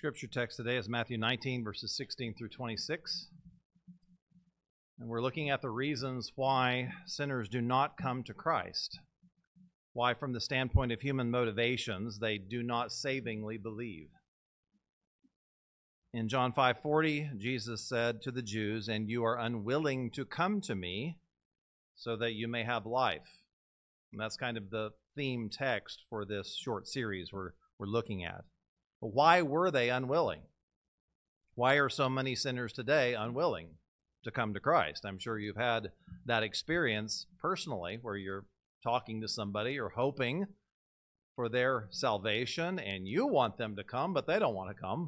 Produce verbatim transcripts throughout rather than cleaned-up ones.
scripture text today is Matthew nineteen, verses sixteen through twenty-six. And we're looking at the reasons why sinners do not come to Christ. Why, from the standpoint of human motivations, they do not savingly believe. In John five forty, Jesus said to the Jews, "And you are unwilling to come to me so that you may have life." And that's kind of the theme text for this short series we're, we're looking at. But why were they unwilling? Why are so many sinners today unwilling to come to Christ? I'm sure you've had that experience personally where you're talking to somebody or hoping for their salvation and you want them to come, but they don't want to come.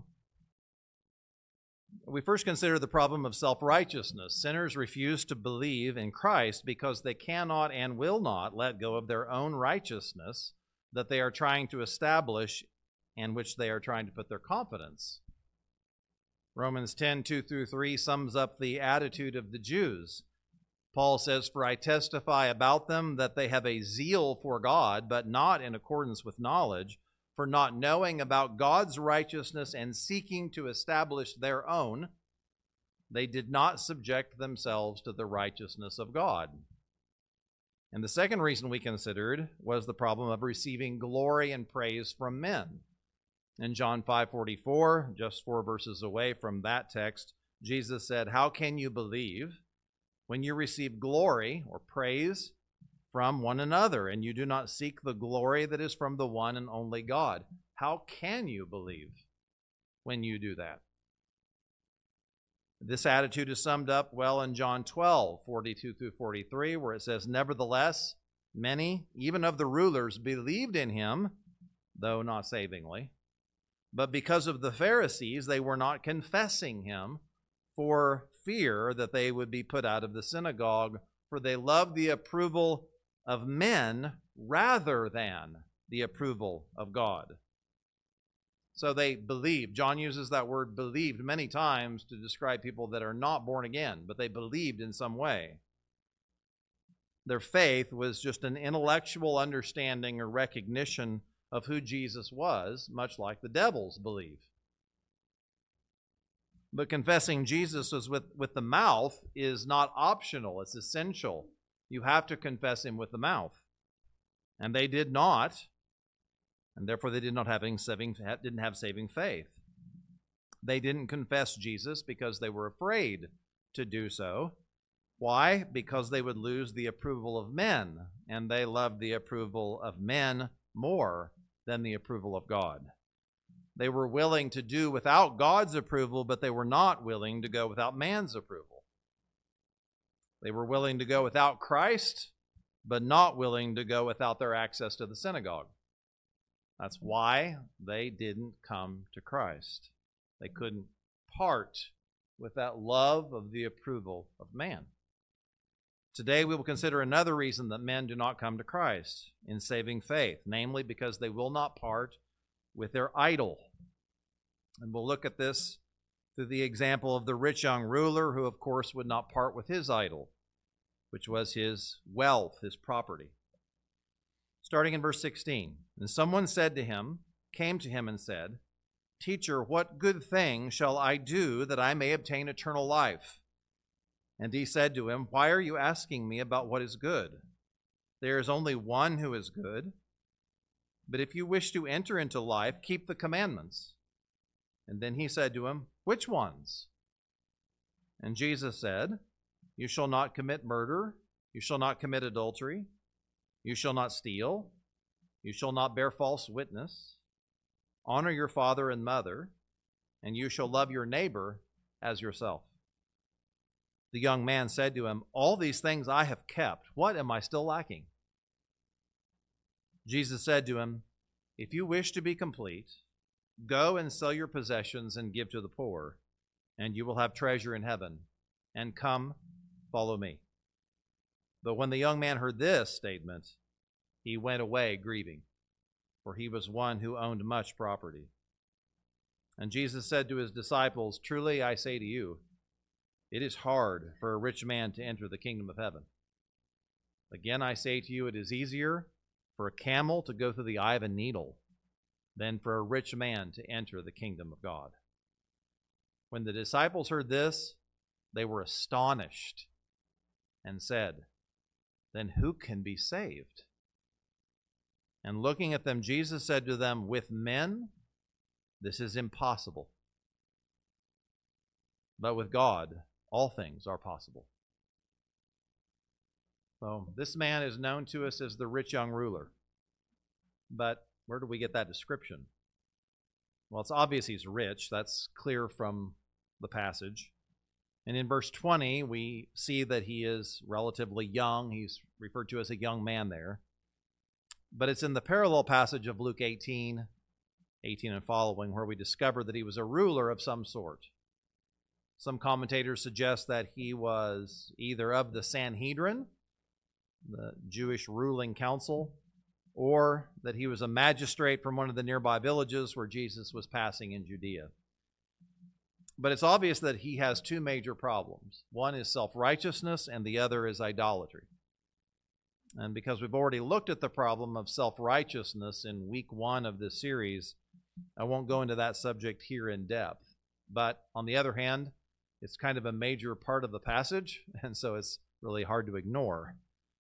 We first consider the problem of self-righteousness. Sinners refuse to believe in Christ because they cannot and will not let go of their own righteousness that they are trying to establish and which they are trying to put their confidence. Romans ten, two through three sums up the attitude of the Jews. Paul says, "For I testify about them that they have a zeal for God, but not in accordance with knowledge, for not knowing about God's righteousness and seeking to establish their own, they did not subject themselves to the righteousness of God." And the second reason we considered was the problem of receiving glory and praise from men. In John five forty-four, just four verses away from that text, Jesus said, "How can you believe when you receive glory or praise from one another, and you do not seek the glory that is from the one and only God?" How can you believe when you do that? This attitude is summed up well in John twelve, forty-two through forty-three, where it says, "Nevertheless, many, even of the rulers, believed in him, though not savingly. But because of the Pharisees, they were not confessing him for fear that they would be put out of the synagogue, for they loved the approval of men rather than the approval of God." So they believed. John uses that word believed many times to describe people that are not born again, but they believed in some way. Their faith was just an intellectual understanding or recognition of who Jesus was, much like the devils believe. But confessing Jesus was with, with the mouth is not optional, it's essential. You have to confess him with the mouth. And they did not, and therefore they did not have saving, didn't have saving faith. They didn't confess Jesus because they were afraid to do so. Why? Because they would lose the approval of men, and they loved the approval of men more than the approval of God. They were willing to do without God's approval, but they were not willing to go without man's approval. They were willing to go without Christ, but not willing to go without their access to the synagogue. That's why they didn't come to Christ. They couldn't part with that love of the approval of man. Today we will consider another reason that men do not come to Christ in saving faith, namely because they will not part with their idol. And we'll look at this through the example of the rich young ruler who, of course, would not part with his idol, which was his wealth, his property. Starting in verse sixteen, "And someone said to him, came to him and said, 'Teacher, what good thing shall I do that I may obtain eternal life?' And he said to him, 'Why are you asking me about what is good? There is only one who is good. But if you wish to enter into life, keep the commandments.' And then he said to him, 'Which ones?' And Jesus said, 'You shall not commit murder. You shall not commit adultery. You shall not steal. You shall not bear false witness. Honor your father and mother. And you shall love your neighbor as yourself.' The young man said to him, 'All these things I have kept. What am I still lacking?' Jesus said to him, 'If you wish to be complete, go and sell your possessions and give to the poor, and you will have treasure in heaven. And come, follow me.' But when the young man heard this statement, he went away grieving, for he was one who owned much property. And Jesus said to his disciples, 'Truly I say to you, it is hard for a rich man to enter the kingdom of heaven. Again I say to you, it is easier for a camel to go through the eye of a needle than for a rich man to enter the kingdom of God. When the disciples heard this, they were astonished and said, "Then who can be saved?" And looking at them, Jesus said to them, "With men, this is impossible. But with God, all things are possible." So this man is known to us as the rich young ruler. But where do we get that description? Well, it's obvious he's rich. That's clear from the passage. And in verse twenty, we see that he is relatively young. He's referred to as a young man there. But it's in the parallel passage of Luke eighteen, eighteen and following, where we discover that he was a ruler of some sort. Some commentators suggest that he was either of the Sanhedrin, the Jewish ruling council, or that he was a magistrate from one of the nearby villages where Jesus was passing in Judea. But it's obvious that he has two major problems. One is self-righteousness, and the other is idolatry. And because we've already looked at the problem of self-righteousness in week one of this series, I won't go into that subject here in depth. But on the other hand, it's kind of a major part of the passage, and so it's really hard to ignore.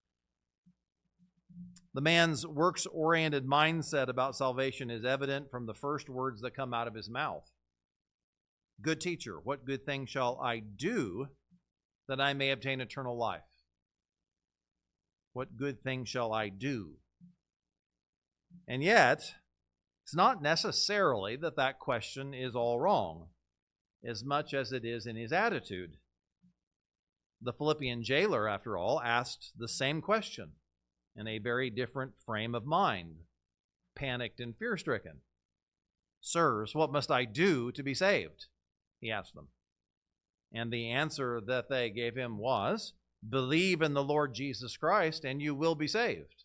The man's works-oriented mindset about salvation is evident from the first words that come out of his mouth. "Good teacher, what good thing shall I do that I may obtain eternal life?" What good thing shall I do? And yet, it's not necessarily that that question is all wrong, as much as it is in his attitude. The Philippian jailer, after all, asked the same question in a very different frame of mind, panicked and fear-stricken. "Sirs, what must I do to be saved?" he asked them. And the answer that they gave him was, "Believe in the Lord Jesus Christ, and you will be saved."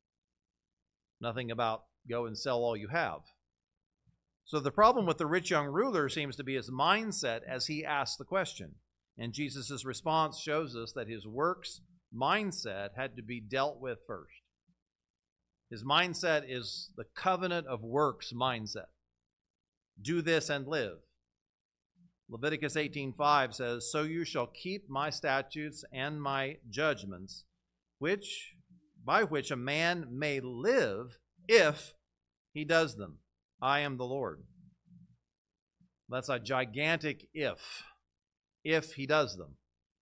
Nothing about go and sell all you have. So the problem with the rich young ruler seems to be his mindset as he asked the question. And Jesus' response shows us that his works mindset had to be dealt with first. His mindset is the covenant of works mindset. Do this and live. Leviticus eighteen five says, "So you shall keep my statutes and my judgments, which by which a man may live if he does them. I am the Lord." That's a gigantic if. If he does them.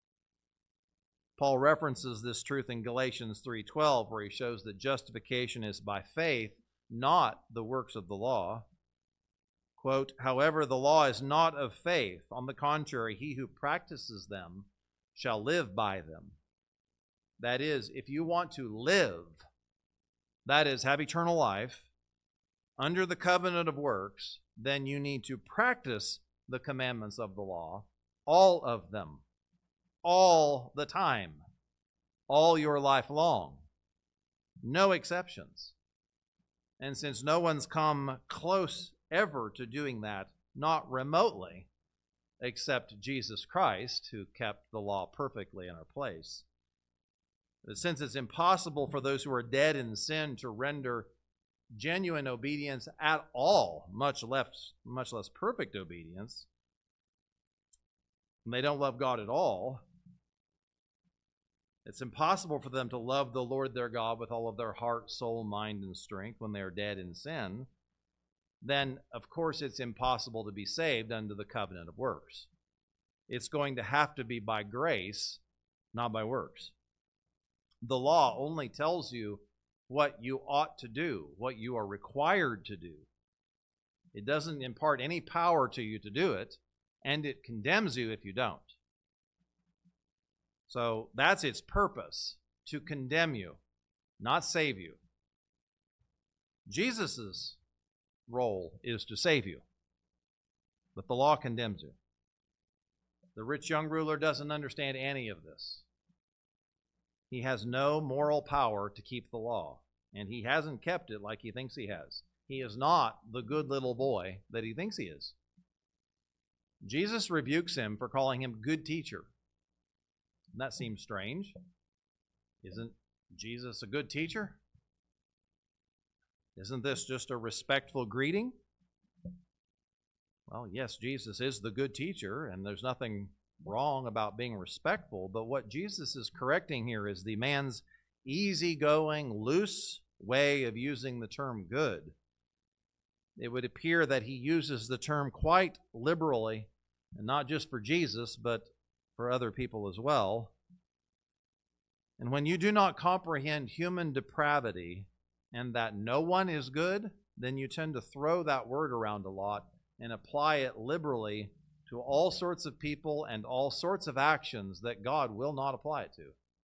Paul references this truth in Galatians three twelve, where he shows that justification is by faith, not the works of the law. Quote, "However, the law is not of faith. On the contrary, he who practices them shall live by them." That is, if you want to live, that is, have eternal life, under the covenant of works, then you need to practice the commandments of the law, all of them, all the time, all your life long, no exceptions. And since no one's come close ever to doing that, not remotely, except Jesus Christ, who kept the law perfectly in our place. But since it's impossible for those who are dead in sin to render genuine obedience at all, much less, much less perfect obedience, and they don't love God at all, it's impossible for them to love the Lord their God with all of their heart, soul, mind, and strength when they are dead in sin. Then, of course, it's impossible to be saved under the covenant of works. It's going to have to be by grace, not by works. The law only tells you what you ought to do, what you are required to do. It doesn't impart any power to you to do it, and it condemns you if you don't. So that's its purpose, to condemn you, not save you. Jesus' role is to save you, but the law condemns you. The rich young ruler doesn't understand any of this. He has no moral power to keep the law, and he hasn't kept it like he thinks he has. He is not the good little boy that he thinks he is. Jesus rebukes him for calling him good teacher. And that seems strange. Isn't Jesus a good teacher? Isn't this just a respectful greeting? Well, yes, Jesus is the good teacher, and there's nothing wrong about being respectful, but what Jesus is correcting here is the man's easygoing, loose way of using the term good. It would appear that he uses the term quite liberally, and not just for Jesus, but for other people as well. And when you do not comprehend human depravity and that no one is good, then you tend to throw that word around a lot and apply it liberally to all sorts of people and all sorts of actions that God will not apply it to.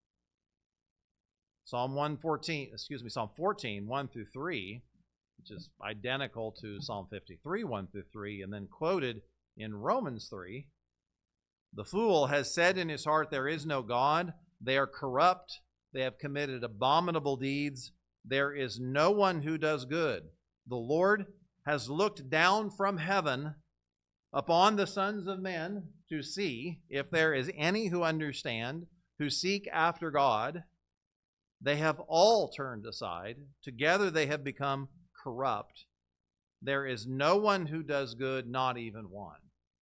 Psalm one fourteen, excuse me, Psalm fourteen, one through three, which is identical to Psalm fifty-three, one through three, and then quoted in Romans three, the fool has said in his heart, there is no God. They are corrupt. They have committed abominable deeds. There is no one who does good. The Lord has looked down from heaven upon the sons of men to see if there is any who understand, who seek after God. They have all turned aside. Together they have become corrupt. There is no one who does good, not even one.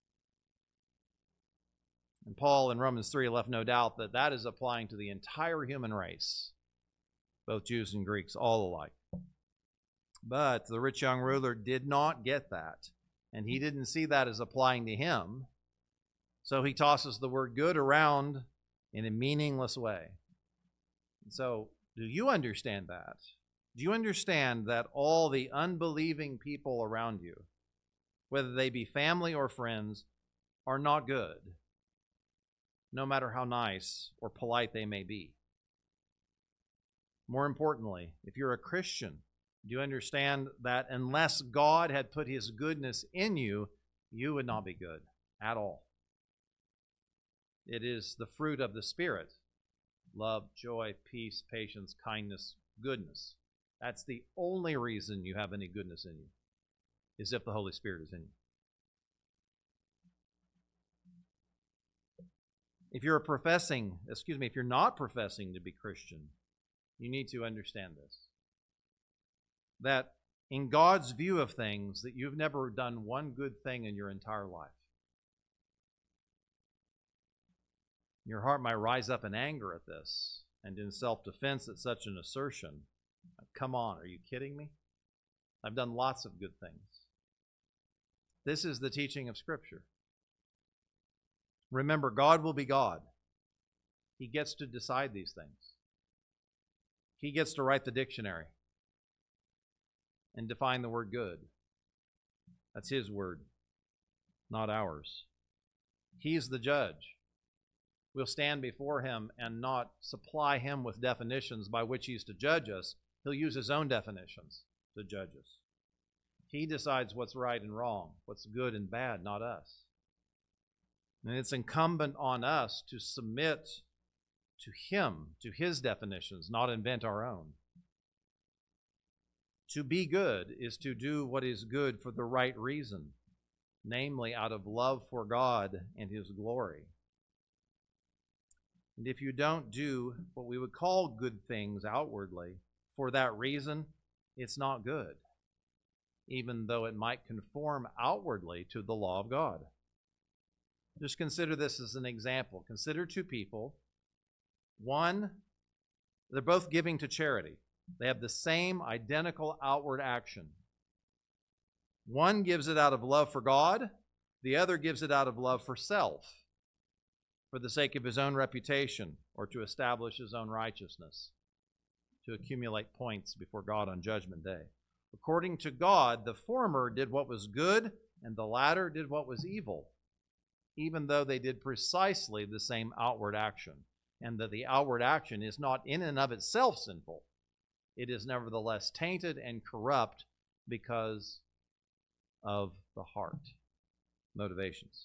And Paul in Romans three left no doubt that that is applying to the entire human race, both Jews and Greeks, all alike. But the rich young ruler did not get that, and he didn't see that as applying to him. So he tosses the word good around in a meaningless way. So, do you understand that? Do you understand that all the unbelieving people around you, whether they be family or friends, are not good, no matter how nice or polite they may be? More importantly, if you're a Christian, do you understand that unless God had put his goodness in you, you would not be good at all? It is the fruit of the Spirit: love, joy, peace, patience, kindness, goodness. That's the only reason you have any goodness in you, is if the Holy Spirit is in you. If you're professing, excuse me, if you're not professing to be Christian, you need to understand this. That in God's view of things, that you've never done one good thing in your entire life. Your heart might rise up in anger at this and in self-defense at such an assertion. Come on, are you kidding me? I've done lots of good things. This is the teaching of Scripture. Remember, God will be God. He gets to decide these things. He gets to write the dictionary and define the word good. That's his word, not ours. He's the judge. We'll stand before him and not supply him with definitions by which he's to judge us. He'll use his own definitions to judge us. He decides what's right and wrong, what's good and bad, not us. And it's incumbent on us to submit to him, to his definitions, not invent our own. To be good is to do what is good for the right reason, namely out of love for God and his glory. And if you don't do what we would call good things outwardly for that reason, it's not good, even though it might conform outwardly to the law of God. Just consider this as an example. Consider two people. One, they're both giving to charity. They have the same identical outward action. One gives it out of love for God. The other gives it out of love for self, for the sake of his own reputation or to establish his own righteousness, to accumulate points before God on Judgment Day. According to God, the former did what was good and the latter did what was evil, even though they did precisely the same outward action, and that the outward action is not in and of itself sinful. It is nevertheless tainted and corrupt because of the heart motivations.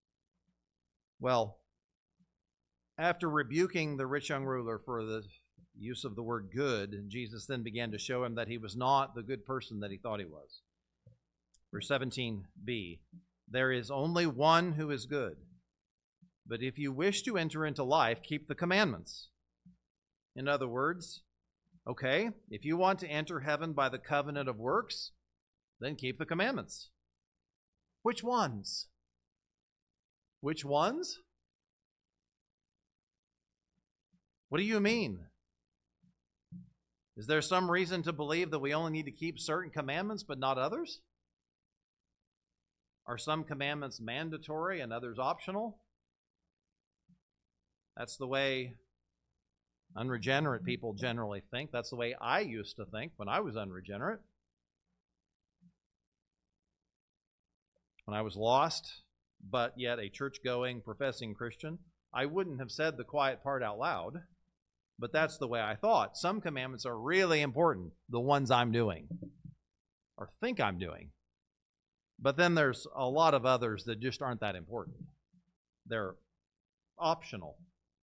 Well, after rebuking the rich young ruler for the use of the word good, Jesus then began to show him that he was not the good person that he thought he was. Verse seventeen b, there is only one who is good. But if you wish to enter into life, keep the commandments. In other words, Okay, if you want to enter heaven by the covenant of works, then keep the commandments. Which ones? Which ones? What do you mean? Is there some reason to believe that we only need to keep certain commandments but not others? Are some commandments mandatory and others optional? That's the way unregenerate people generally think. That's the way I used to think when I was unregenerate. When I was lost, but yet a church-going, professing Christian, I wouldn't have said the quiet part out loud, but that's the way I thought. Some commandments are really important, the ones I'm doing, or think I'm doing. But then there's a lot of others that just aren't that important. They're optional.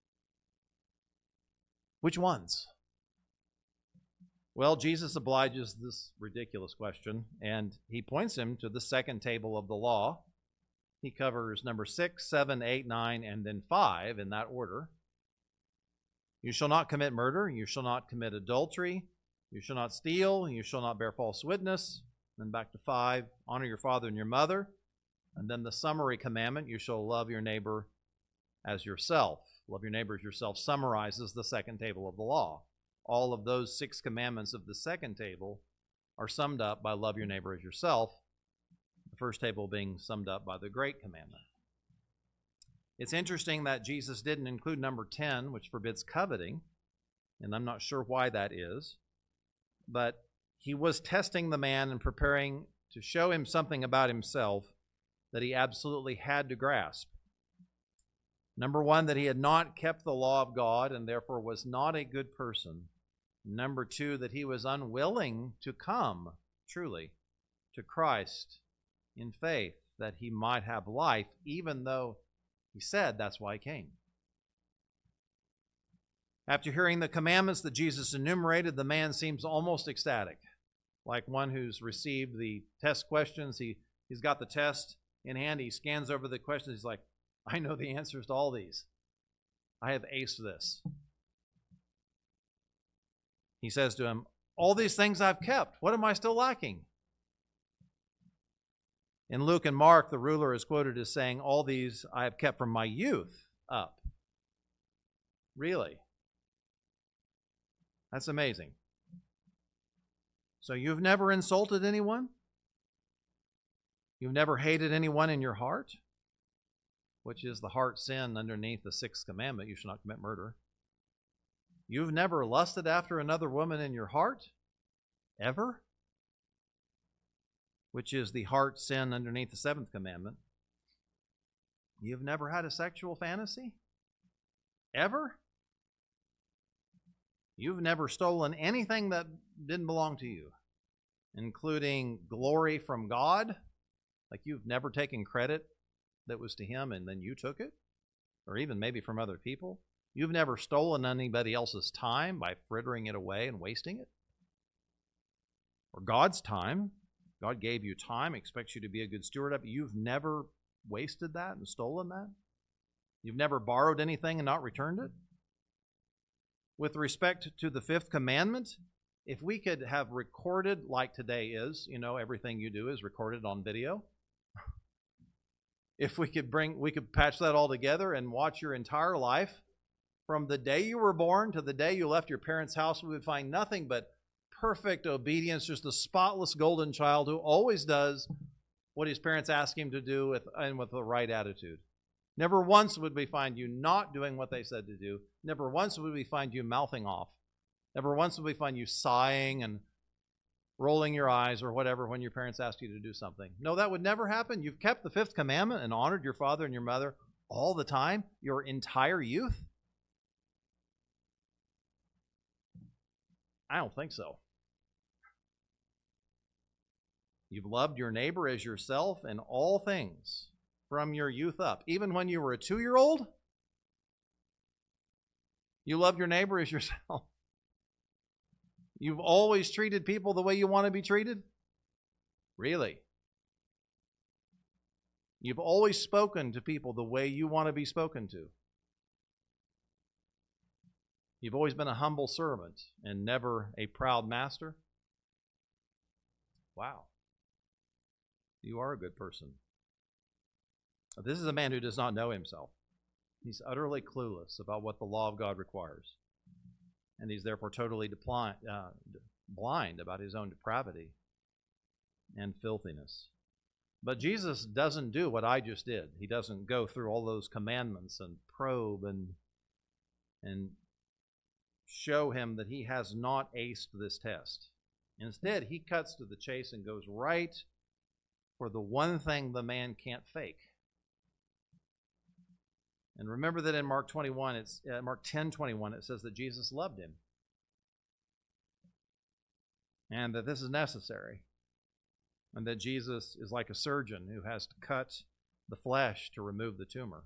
Which ones? Well, Jesus obliges this ridiculous question, and he points him to the second table of the law. He covers number six, seven, eight, nine, and then five in that order. You shall not commit murder. You shall not commit adultery. You shall not steal. You shall not bear false witness. Then back to five, honor your father and your mother. And then the summary commandment, you shall love your neighbor as yourself. Love your neighbor as yourself summarizes the second table of the law. All of those six commandments of the second table are summed up by love your neighbor as yourself, the first table being summed up by the great commandment. It's interesting that Jesus didn't include number ten, which forbids coveting, and I'm not sure why that is, but he was testing the man and preparing to show him something about himself that he absolutely had to grasp. Number one, that he had not kept the law of God and therefore was not a good person. Number two, that he was unwilling to come, truly, to Christ in faith, that he might have life, even though he said that's why he came. After hearing the commandments that Jesus enumerated, the man seems almost ecstatic, like one who's received the test questions. He, he's got the test in hand. He scans over the questions. He's like, I know the answers to all these. I have aced this. He says to him, all these things I've kept. What am I still lacking? In Luke and Mark, the ruler is quoted as saying, all these I have kept from my youth up. Really? That's amazing. So you've never insulted anyone? You've never hated anyone in your heart? Which is the heart sin underneath the sixth commandment, you shall not commit murder. You've never lusted after another woman in your heart? Ever? Which is the heart sin underneath the seventh commandment. You've never had a sexual fantasy? Ever? You've never stolen anything that didn't belong to you, including glory from God? Like you've never taken credit that was to him and then you took it? Or even maybe from other people? You've never stolen anybody else's time by frittering it away and wasting it? Or God's time. God gave you time, expects you to be a good steward of it. You've never wasted that and stolen that? You've never borrowed anything and not returned it? With respect to the fifth commandment, if we could have recorded, like today is, you know, everything you do is recorded on video. If we could bring, we could patch that all together and watch your entire life from the day you were born to the day you left your parents' house, we would find nothing but perfect obedience, just a spotless golden child who always does what his parents ask him to do with, and with the right attitude. Never once would we find you not doing what they said to do. Never once would we find you mouthing off. Never once would we find you sighing and rolling your eyes or whatever when your parents asked you to do something. No, that would never happen. You've kept the fifth commandment and honored your father and your mother all the time, your entire youth? I don't think so. You've loved your neighbor as yourself in all things from your youth up. Even when you were a two-year-old, you loved your neighbor as yourself. You've always treated people the way you want to be treated? Really? You've always spoken to people the way you want to be spoken to? You've always been a humble servant and never a proud master. Wow. You are a good person. This is a man who does not know himself. He's utterly clueless about what the law of God requires. And he's therefore totally depli- uh, blind about his own depravity and filthiness. But Jesus doesn't do what I just did. He doesn't go through all those commandments and probe and, and show him that he has not aced this test. Instead, he cuts to the chase and goes right for the one thing the man can't fake. And remember that in Mark twenty-one, it's uh, Mark ten twenty-one, it says that Jesus loved him, and that this is necessary, and that Jesus is like a surgeon who has to cut the flesh to remove the tumor.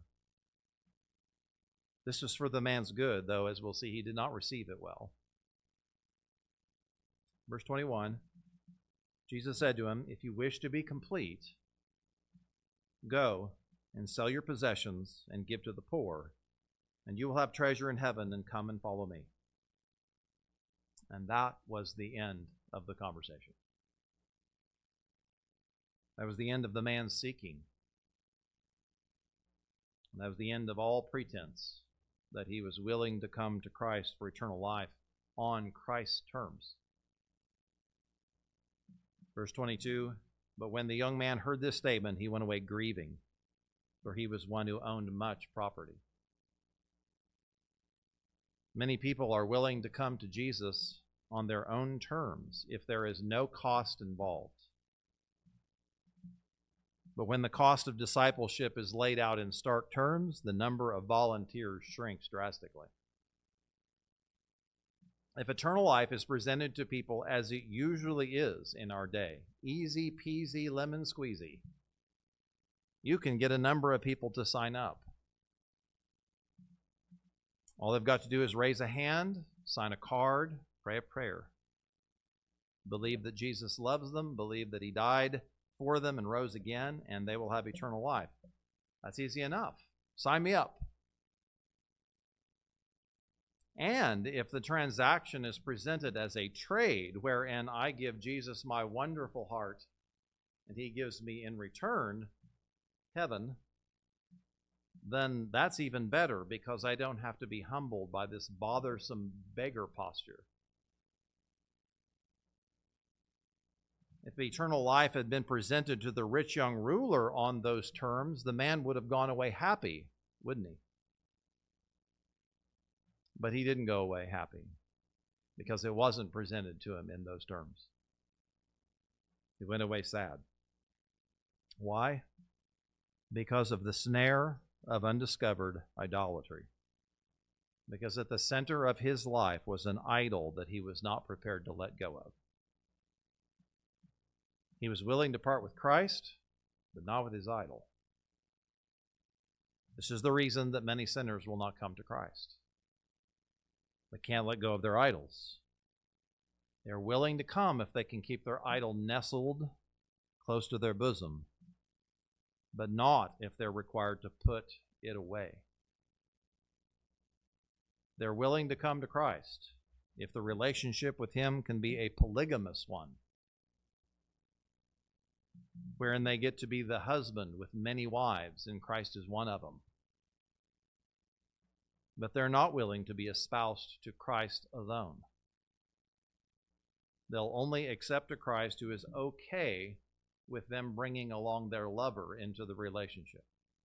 This was for the man's good, though, as we'll see, he did not receive it well. Verse twenty-one, Jesus said to him, "If you wish to be complete, go and sell your possessions and give to the poor, and you will have treasure in heaven, and come and follow me." And that was the end of the conversation. That was the end of the man's seeking. And that was the end of all pretense that he was willing to come to Christ for eternal life on Christ's terms. Verse twenty-two, "But when the young man heard this statement, he went away grieving, for he was one who owned much property." Many people are willing to come to Jesus on their own terms if there is no cost involved. But when the cost of discipleship is laid out in stark terms, the number of volunteers shrinks drastically. If eternal life is presented to people as it usually is in our day, easy peasy lemon squeezy, you can get a number of people to sign up. All they've got to do is raise a hand, sign a card, pray a prayer, believe that Jesus loves them, believe that he died for them and rose again, and they will have eternal life. That's easy enough. Sign me up. And if the transaction is presented as a trade, wherein I give Jesus my wonderful heart, and he gives me in return heaven, then that's even better, because I don't have to be humbled by this bothersome beggar posture. If eternal life had been presented to the rich young ruler on those terms, the man would have gone away happy, wouldn't he? But he didn't go away happy, because it wasn't presented to him in those terms. He went away sad. Why? Because of the snare of undiscovered idolatry. Because at the center of his life was an idol that he was not prepared to let go of. He was willing to part with Christ, but not with his idol. This is the reason that many sinners will not come to Christ. They can't let go of their idols. They're willing to come if they can keep their idol nestled close to their bosom, but not if they're required to put it away. They're willing to come to Christ if the relationship with him can be a polygamous one, wherein they get to be the husband with many wives, and Christ is one of them. But they're not willing to be espoused to Christ alone. They'll only accept a Christ who is okay with them bringing along their lover into the relationship.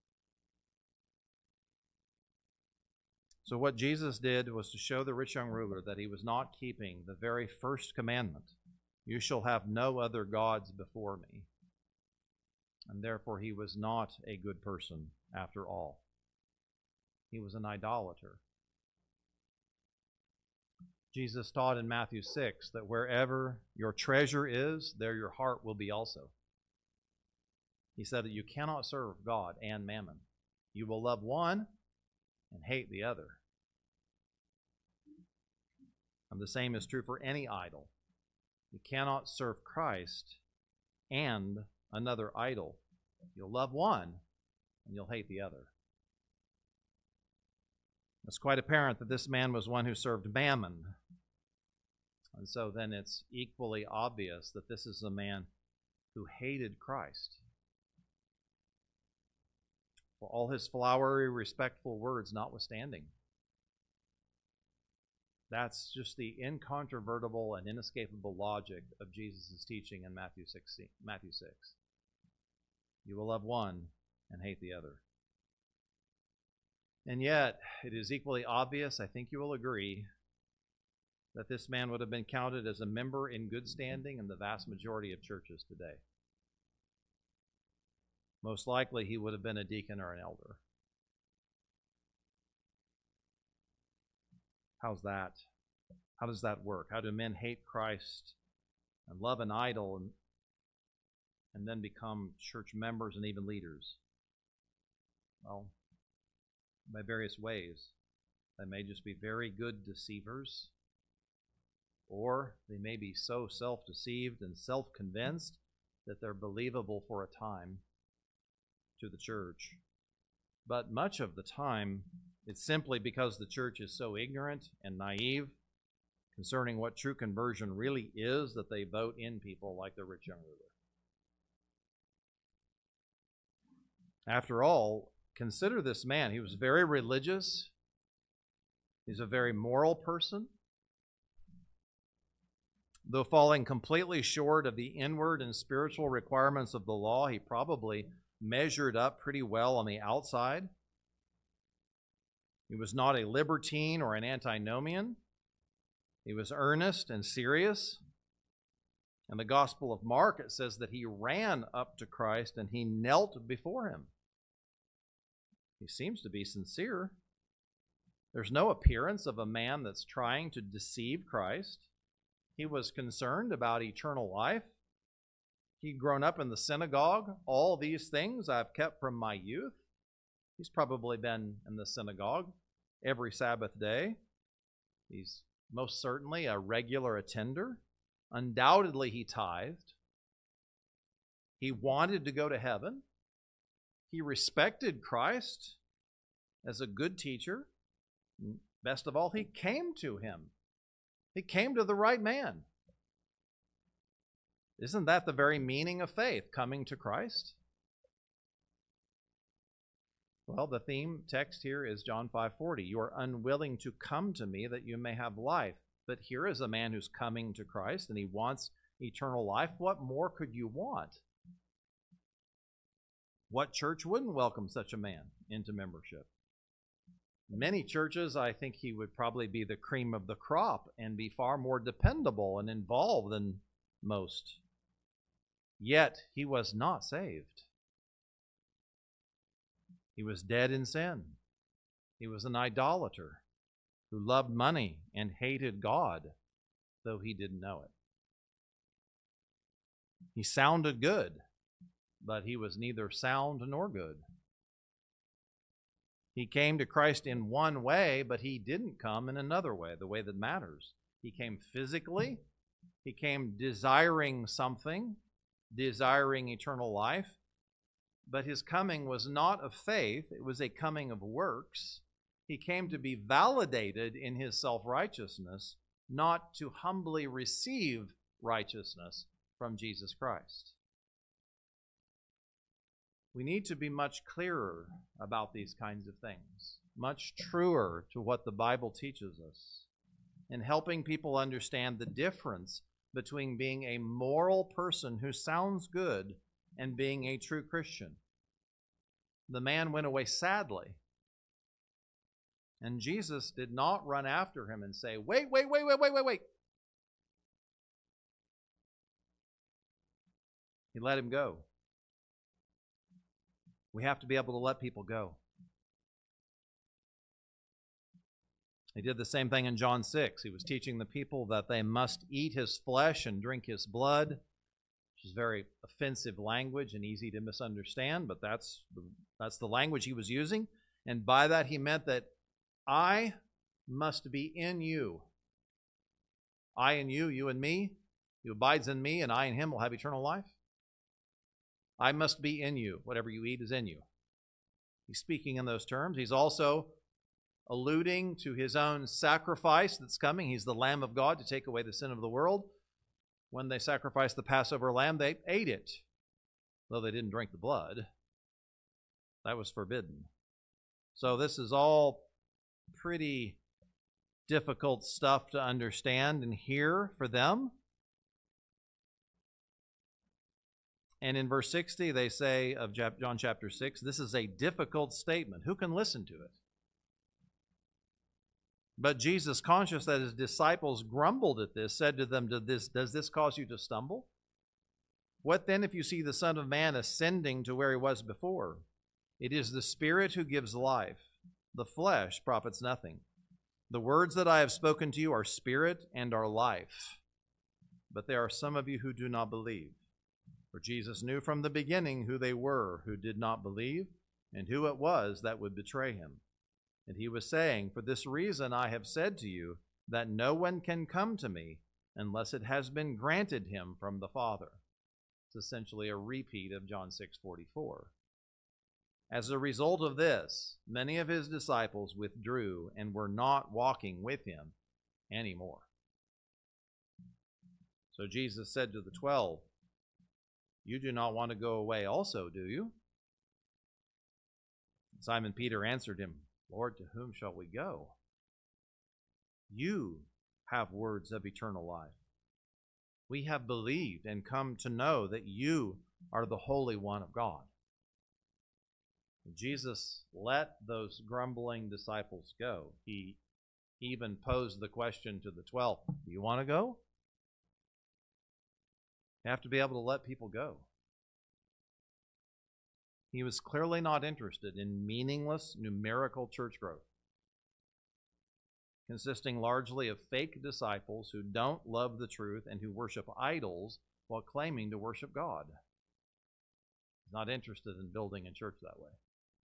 So what Jesus did was to show the rich young ruler that he was not keeping the very first commandment, "You shall have no other gods before me." And therefore he was not a good person after all. He was an idolater. Jesus taught in Matthew six that wherever your treasure is, there your heart will be also. He said that you cannot serve God and mammon. You will love one and hate the other. And the same is true for any idol. You cannot serve Christ and another idol. You'll love one and you'll hate the other. It's quite apparent that this man was one who served mammon. And so then it's equally obvious that this is a man who hated Christ. For all his flowery, respectful words notwithstanding. That's just the incontrovertible and inescapable logic of Jesus' teaching in Matthew six. Matthew six. You will love one and hate the other. And yet, it is equally obvious, I think you will agree, that this man would have been counted as a member in good standing in the vast majority of churches today. Most likely, he would have been a deacon or an elder. How's that? How does that work? How do men hate Christ and love an idol and, and then become church members and even leaders? Well, by various ways. They may just be very good deceivers, or they may be so self-deceived and self-convinced that they're believable for a time to the church. But much of the time, it's simply because the church is so ignorant and naive concerning what true conversion really is that they vote in people like the rich young ruler. After all, consider this man. He was very religious. He's a very moral person. Though falling completely short of the inward and spiritual requirements of the law, he probably measured up pretty well on the outside. He was not a libertine or an antinomian. He was earnest and serious. In the Gospel of Mark, it says that he ran up to Christ and he knelt before him. He seems to be sincere. There's no appearance of a man that's trying to deceive Christ. He was concerned about eternal life. He'd grown up in the synagogue. All these things I've kept from my youth. He's probably been in the synagogue every Sabbath day. He's most certainly a regular attender. Undoubtedly, he tithed. He wanted to go to heaven. He respected Christ as a good teacher. Best of all, he came to him. He came to the right man. Isn't that the very meaning of faith, coming to Christ? Well, the theme text here is John five forty. You are unwilling to come to me that you may have life. But here is a man who's coming to Christ and he wants eternal life. What more could you want? What church wouldn't welcome such a man into membership? Many churches, I think he would probably be the cream of the crop and be far more dependable and involved than most. Yet he was not saved. He was dead in sin. He was an idolater who loved money and hated God, though he didn't know it. He sounded good, but he was neither sound nor good. He came to Christ in one way, but he didn't come in another way, the way that matters. He came physically. He came desiring something, desiring eternal life. But his coming was not of faith. It was a coming of works. He came to be validated in his self-righteousness, not to humbly receive righteousness from Jesus Christ. We need to be much clearer about these kinds of things, much truer to what the Bible teaches us, in helping people understand the difference between being a moral person who sounds good and being a true Christian. The man went away sadly, and Jesus did not run after him and say, wait, wait, wait, wait, wait, wait, wait. He let him go. We have to be able to let people go. He did the same thing in John six. He was teaching the people that they must eat his flesh and drink his blood, which is very offensive language and easy to misunderstand, but that's the, that's the language he was using. And by that he meant that I must be in you. I in you, you in me. He who abides in me, and I in him will have eternal life. I must be in you. Whatever you eat is in you. He's speaking in those terms. He's also alluding to his own sacrifice that's coming. He's the Lamb of God to take away the sin of the world. When they sacrificed the Passover lamb, they ate it, though they didn't drink the blood. That was forbidden. So this is all pretty difficult stuff to understand and hear for them. And in verse sixty, they say of John chapter six, this is a difficult statement. Who can listen to it? But Jesus, conscious that his disciples grumbled at this, said to them, Does this, does this cause you to stumble? What then if you see the Son of Man ascending to where he was before? It is the Spirit who gives life. The flesh profits nothing. The words that I have spoken to you are spirit and are life. But there are some of you who do not believe. For Jesus knew from the beginning who they were who did not believe, and who it was that would betray him. And he was saying, For this reason I have said to you, that no one can come to me unless it has been granted him from the Father. It's essentially a repeat of John six forty-four. As a result of this, many of his disciples withdrew and were not walking with him anymore. So Jesus said to the twelve, You do not want to go away also, do you? Simon Peter answered him, Lord, to whom shall we go? You have words of eternal life. We have believed and come to know that you are the Holy One of God. Jesus let those grumbling disciples go. He even posed the question to the twelve, Do you want to go? You have to be able to let people go. He was clearly not interested in meaningless numerical church growth, consisting largely of fake disciples who don't love the truth and who worship idols while claiming to worship God. He's not interested in building a church that way.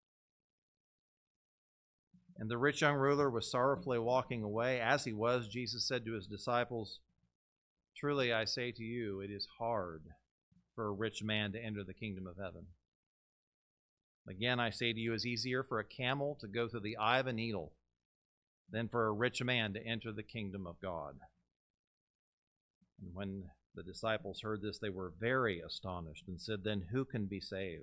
And the rich young ruler was sorrowfully walking away. As he was, Jesus said to his disciples, Truly I say to you, it is hard for a rich man to enter the kingdom of heaven. Again, I say to you, it is easier for a camel to go through the eye of a needle than for a rich man to enter the kingdom of God. And when the disciples heard this, they were very astonished and said, Then who can be saved?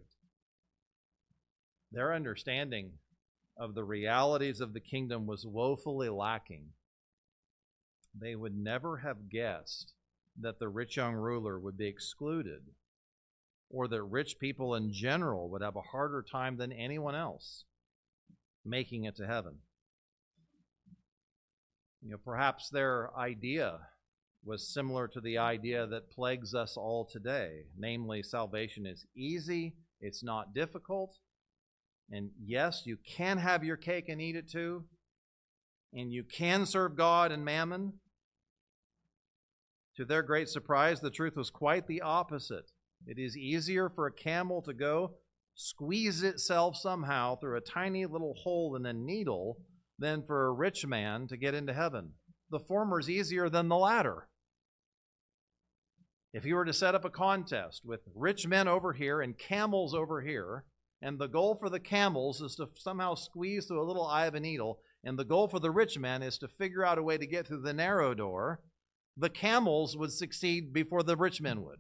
Their understanding of the realities of the kingdom was woefully lacking. They would never have guessed that the rich young ruler would be excluded, or that rich people in general would have a harder time than anyone else making it to heaven. You know, perhaps their idea was similar to the idea that plagues us all today, namely salvation is easy, it's not difficult, and yes, you can have your cake and eat it too, and you can serve God and mammon. To their great surprise, the truth was quite the opposite. It is easier for a camel to go squeeze itself somehow through a tiny little hole in a needle than for a rich man to get into heaven. The former is easier than the latter. If you were to set up a contest with rich men over here and camels over here, and the goal for the camels is to somehow squeeze through a little eye of a needle, and the goal for the rich man is to figure out a way to get through the narrow door, the camels would succeed before the rich men would.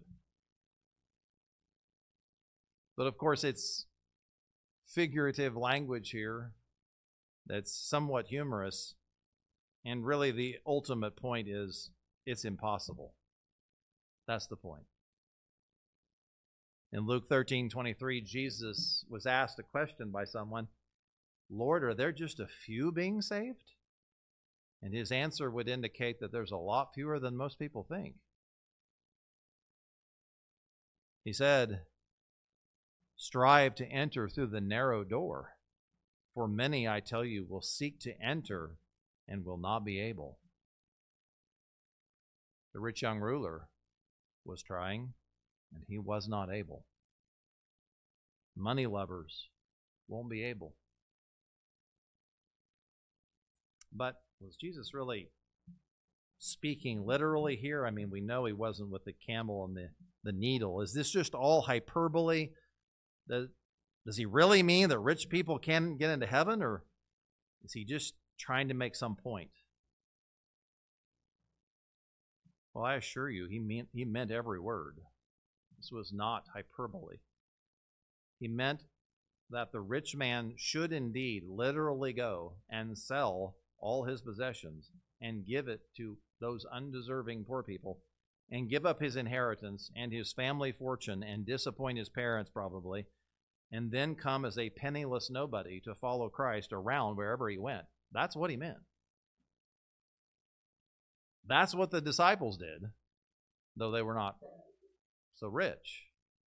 But of course, it's figurative language here that's somewhat humorous, and really the ultimate point is it's impossible. That's the point. In Luke thirteen twenty-three, Jesus was asked a question by someone, Lord, are there just a few being saved? And his answer would indicate that there's a lot fewer than most people think. He said, Strive to enter through the narrow door, for many, I tell you, will seek to enter and will not be able. The rich young ruler was trying, and he was not able. Money lovers won't be able. But was Jesus really speaking literally here? I mean, we know he wasn't with the camel and the, the needle. Is this just all hyperbole? Does, does he really mean that rich people can't get into heaven? Or is he just trying to make some point. Well, I assure you, he meant, he meant every word. This was not hyperbole. He meant that the rich man should indeed literally go and sell all his possessions and give it to those undeserving poor people, and give up his inheritance and his family fortune and disappoint his parents probably, and then come as a penniless nobody to follow Christ around wherever he went. That's what he meant. That's what the disciples did, though they were not so rich.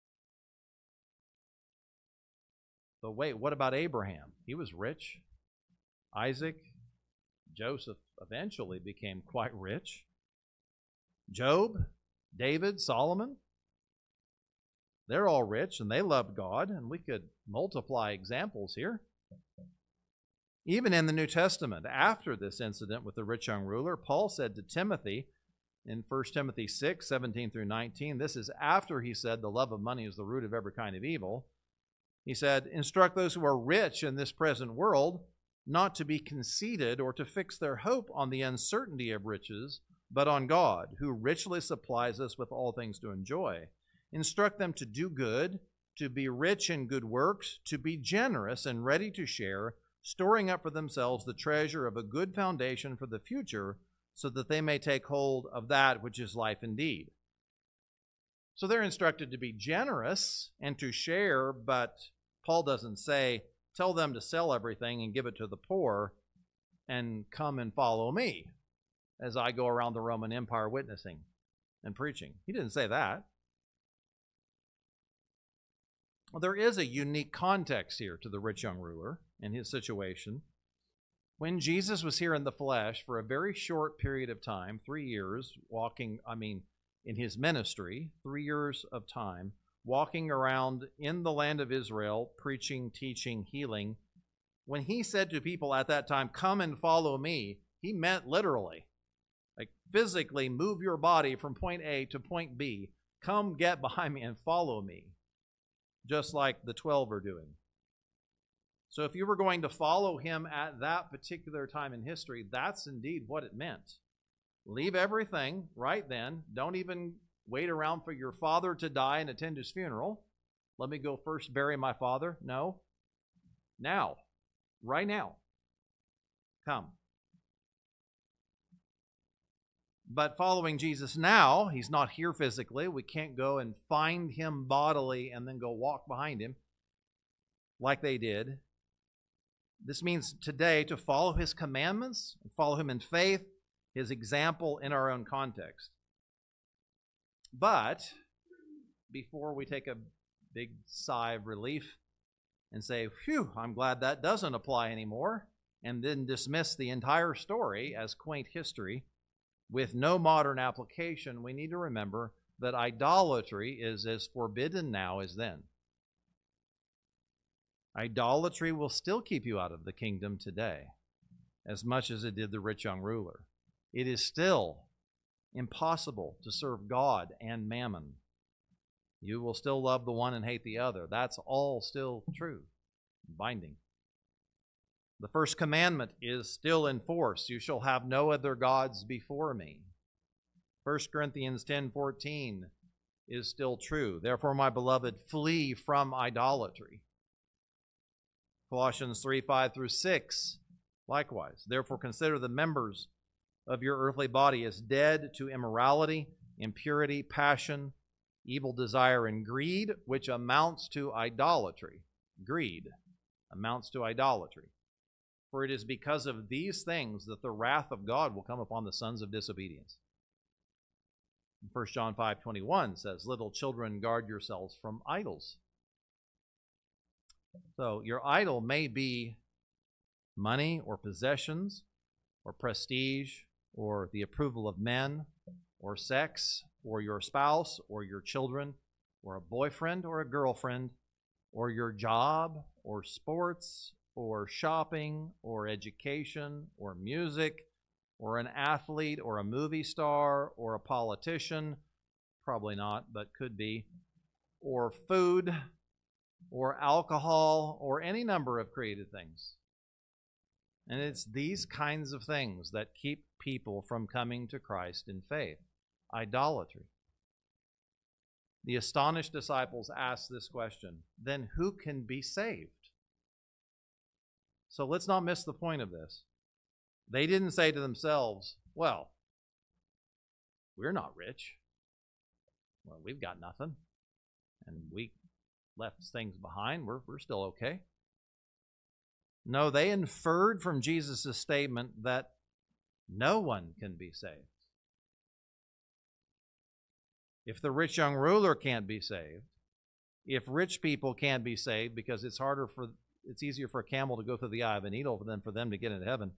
But wait, what about Abraham? He was rich. Isaac, Joseph eventually became quite rich. Job, David, Solomon, they're all rich and they loved God, and we could multiply examples here. Even in the New Testament, after this incident with the rich young ruler, Paul said to Timothy in First Timothy six, seventeen through nineteen, this is after he said the love of money is the root of every kind of evil. He said, instruct those who are rich in this present world not to be conceited or to fix their hope on the uncertainty of riches, but on God, who richly supplies us with all things to enjoy. Instruct them to do good, to be rich in good works, to be generous and ready to share, storing up for themselves the treasure of a good foundation for the future, so that they may take hold of that which is life indeed. So they're instructed to be generous and to share, but Paul doesn't say, tell them to sell everything and give it to the poor and come and follow me as I go around the Roman Empire witnessing and preaching. He didn't say that. Well, there is a unique context here to the rich young ruler and his situation. When Jesus was here in the flesh for a very short period of time, three years, walking, I mean, in his ministry, three years of time, walking around in the land of Israel, preaching, teaching, healing, when he said to people at that time, come and follow me, he meant literally, like physically move your body from point A to point B. Come get behind me and follow me, just like the twelve are doing. So if you were going to follow him at that particular time in history, that's indeed what it meant. Leave everything right then. Don't even wait around for your father to die and attend his funeral. Let me go first bury my father. No. Now. Right now. Come. But following Jesus now, he's not here physically. We can't go and find him bodily and then go walk behind him like they did. This means today to follow his commandments, and follow him in faith, his example in our own context. But before we take a big sigh of relief and say, phew, I'm glad that doesn't apply anymore, and then dismiss the entire story as quaint history with no modern application, we need to remember that idolatry is as forbidden now as then. Idolatry will still keep you out of the kingdom today, as much as it did the rich young ruler. It is still impossible to serve God and mammon. You will still love the one and hate the other. That's all still true, binding. The first commandment is still in force. You shall have no other gods before me. First Corinthians ten fourteen is still true. Therefore, my beloved, flee from idolatry. Colossians three five through six, likewise. Therefore, consider the members of your earthly body as dead to immorality, impurity, passion, evil desire, and greed, which amounts to idolatry. Greed amounts to idolatry. For it is because of these things that the wrath of God will come upon the sons of disobedience. First John five twenty-one says, little children, guard yourselves from idols. So your idol may be money or possessions or prestige or the approval of men or sex or your spouse or your children or a boyfriend or a girlfriend or your job or sports or shopping or education or music or an athlete or a movie star or a politician, probably not, but could be, or food or alcohol or any number of created things. And it's these kinds of things that keep people from coming to Christ in faith. Idolatry. The astonished disciples asked this question, then who can be saved? So let's not miss the point of this. They didn't say to themselves, well, we're not rich. Well, we've got nothing. And we left things behind. We're, we're still okay. No, they inferred from Jesus' statement that no one can be saved. If the rich young ruler can't be saved, if rich people can't be saved because it's harder for, it's easier for a camel to go through the eye of a needle than for them to get into heaven,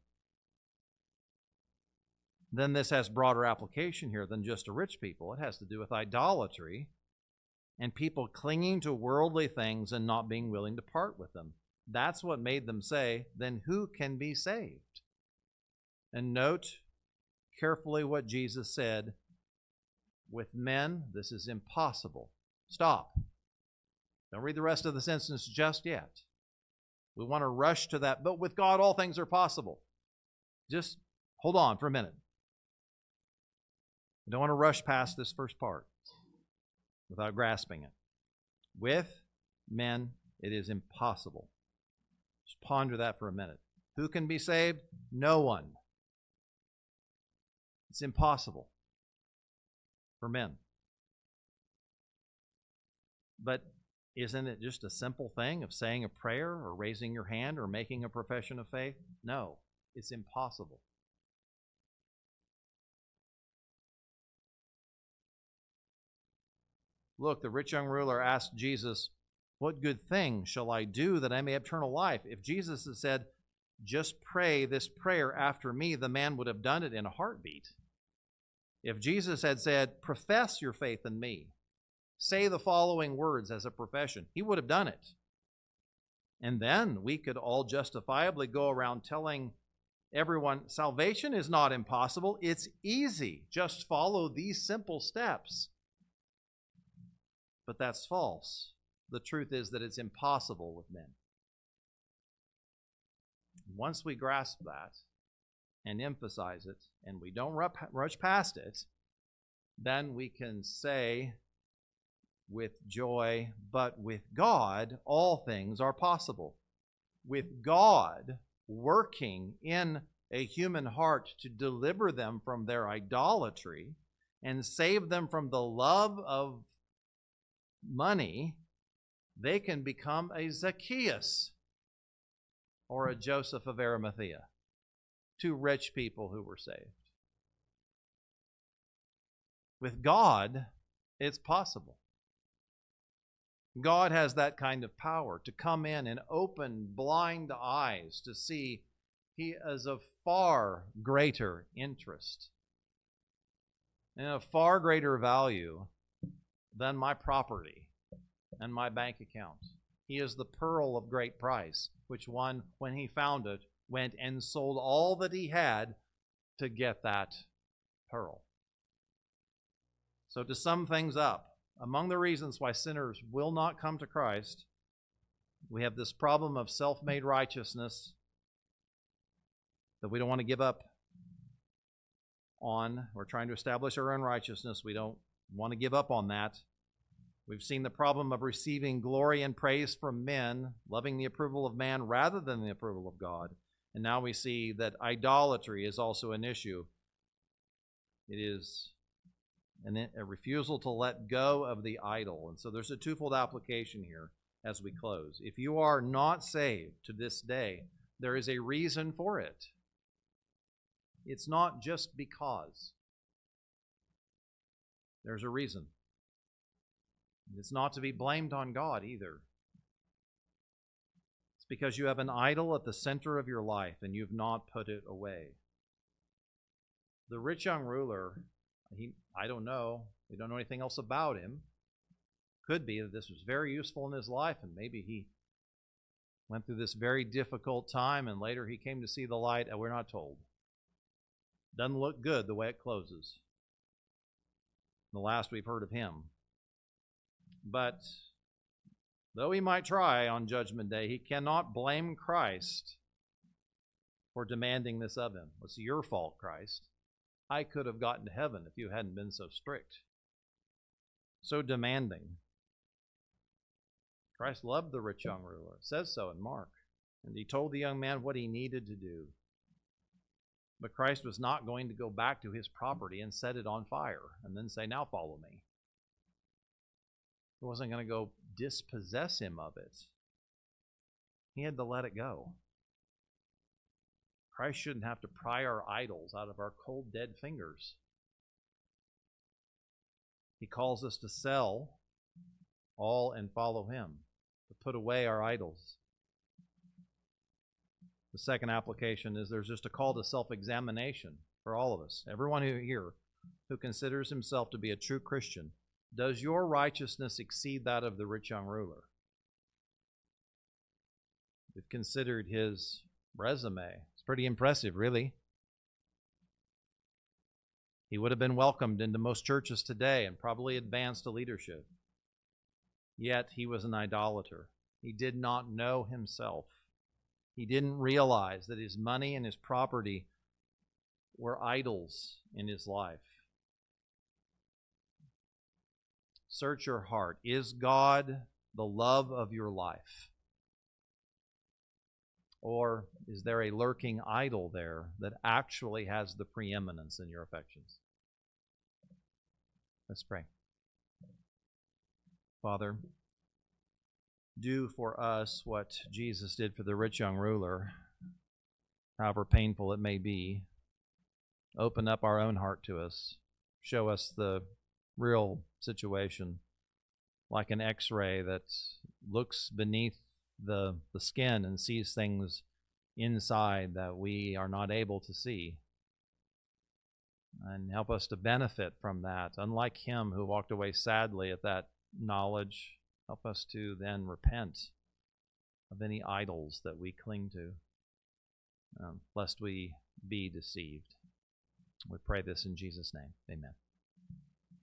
then this has broader application here than just to rich people. It has to do with idolatry and people clinging to worldly things and not being willing to part with them. That's what made them say, then who can be saved? And note carefully what Jesus said, with men, this is impossible. Stop. Don't read the rest of the sentence just yet. We want to rush to that, but with God all things are possible. Just hold on for a minute. I don't want to rush past this first part without grasping it. With men, it is impossible. Just ponder that for a minute. Who can be saved? No one. It's impossible for men. But isn't it just a simple thing of saying a prayer or raising your hand or making a profession of faith? No, it's impossible. Look, the rich young ruler asked Jesus, what good thing shall I do that I may have eternal life? If Jesus had said, just pray this prayer after me, the man would have done it in a heartbeat. If Jesus had said, profess your faith in me, say the following words as a profession, he would have done it. And then we could all justifiably go around telling everyone, salvation is not impossible, it's easy. Just follow these simple steps. But that's false. The truth is that it's impossible with men. Once we grasp that and emphasize it, and we don't rush past it, then we can say with joy, but with God, all things are possible. With God working in a human heart to deliver them from their idolatry and save them from the love of money, they can become a Zacchaeus or a Joseph of Arimathea, two rich people who were saved. With God, it's possible. God has that kind of power to come in and open blind eyes to see He is of far greater interest and of far greater value than my property and my bank account. He is the pearl of great price, which one, when he found it, went and sold all that he had to get that pearl. So to sum things up, among the reasons why sinners will not come to Christ, we have this problem of self-made righteousness that we don't want to give up on. We're trying to establish our own righteousness. We don't want to give up on that. We've seen the problem of receiving glory and praise from men, loving the approval of man rather than the approval of God. And now we see that idolatry is also an issue. It is an, a refusal to let go of the idol. And so there's a twofold application here as we close. If you are not saved to this day, there is a reason for it. It's not just because. There's a reason. It's not to be blamed on God either. It's because you have an idol at the center of your life and you've not put it away. The rich young ruler, he, I don't know, we don't know anything else about him. Could be that this was very useful in his life and maybe he went through this very difficult time and later he came to see the light, and we're not told. Doesn't look good the way it closes. The last we've heard of him. But though he might try on Judgment Day, he cannot blame Christ for demanding this of him. It's your fault, Christ. I could have gotten to heaven if you hadn't been so strict, so demanding. Christ loved the rich young ruler. It says so in Mark. And he told the young man what he needed to do. But Christ was not going to go back to his property and set it on fire and then say, now follow me. He wasn't going to go dispossess him of it. He had to let it go. Christ shouldn't have to pry our idols out of our cold, dead fingers. He calls us to sell all and follow him, to put away our idols. The second application is there's just a call to self-examination for all of us. Everyone who here who considers himself to be a true Christian, does your righteousness exceed that of the rich young ruler? We've considered his resume. It's pretty impressive, really. He would have been welcomed into most churches today and probably advanced to leadership. Yet he was an idolater. He did not know himself. He didn't realize that his money and his property were idols in his life. Search your heart. Is God the love of your life? Or is there a lurking idol there that actually has the preeminence in your affections? Let's pray. Father, do for us what Jesus did for the rich young ruler, however painful it may be. Open up our own heart to us. Show us the real situation, like an x-ray that looks beneath the, the skin and sees things inside that we are not able to see. And help us to benefit from that. Unlike him who walked away sadly at that knowledge, help us to then repent of any idols that we cling to, um, lest we be deceived. We pray this in Jesus' name. Amen.